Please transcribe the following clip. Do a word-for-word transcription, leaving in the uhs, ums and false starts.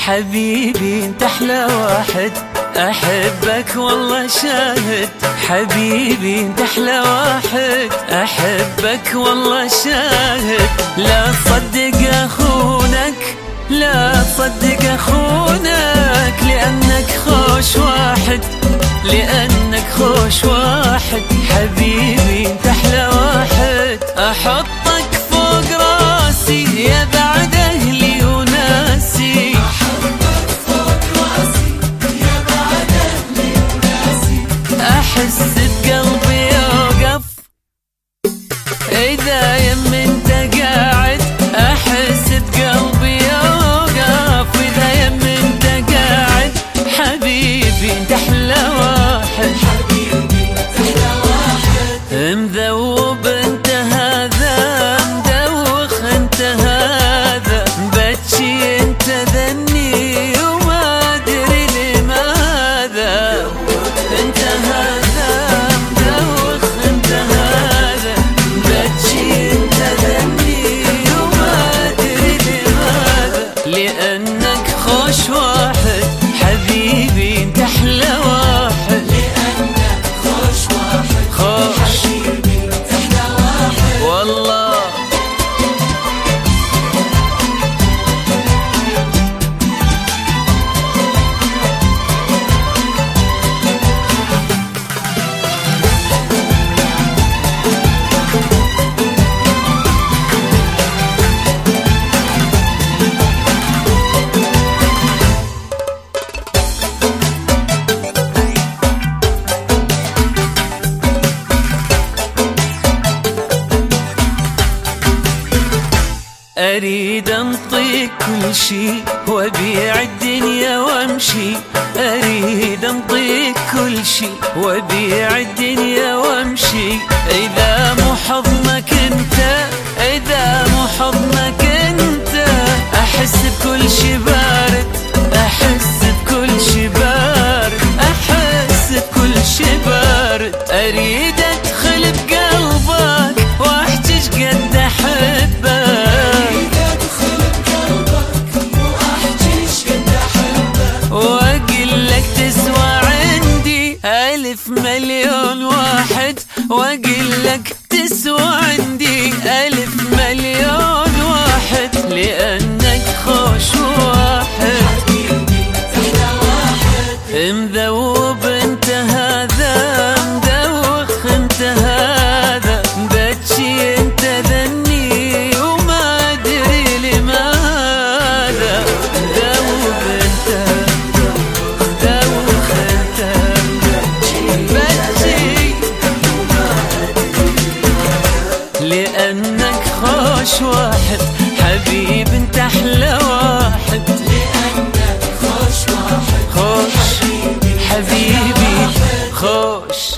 حبيبي انت احلى واحد، احبك والله شاهد. حبيبي انت احلى واحد، احبك والله شاهد. لا تصدق اخونك، لا تصدق اخونك، لانك خوش واحد، لانك خوش واحد. حبيبي انت احلى واحد، احطك فوق راسي يا بعد اهلي وناسي. احطك فوق راسي يا بعد اهلي وناسي. احس بقلبي يوقف اذا يم انت قاعد، احس بقلبي يوقف اذا يم انت قاعد. حبيبي انت احلى واحد، حبيبي انت احلى واحد. مذوب انت هذا، مدوخ انت هذا، بتشي انت ذني وما ادري لماذا. انت هذا مدوخ انت هذا، بتشي انت ذني وما ادري لماذا. لانك خوش واحد، حبيبي انت احلى واحد، لأنك خوش واحد. خوش حبيبي انت احلى واحد. والله. أريد أنطيك كل شي وأبيع الدنيا وأمشي. أريد أنطيك كل شي وأبيع الدنيا وأمشي. إذا مو حضنك أنت، إذا مو حضنك أنت، أحس بكل شي بارد، أحس بكل شي بارد، أحس بكل شي بارد. أريد أدخل بقلبك وأحجج قد أحبك، ألف مليون واحد، وأقول لك تسوى عندي ألف مليون واحد. لأنك خوش واحد، حبيبي انت احلى واحد. مذوب انت هذا، مدوخ انت هذا، بتشي انت ذني وما ادري لماذا. مذوب انت، مدوخ انت، لأنك خوش واحد. حبيب انت احلى واحد، لأنك خوش واحد. خوش حبيبي حبيبي خوش.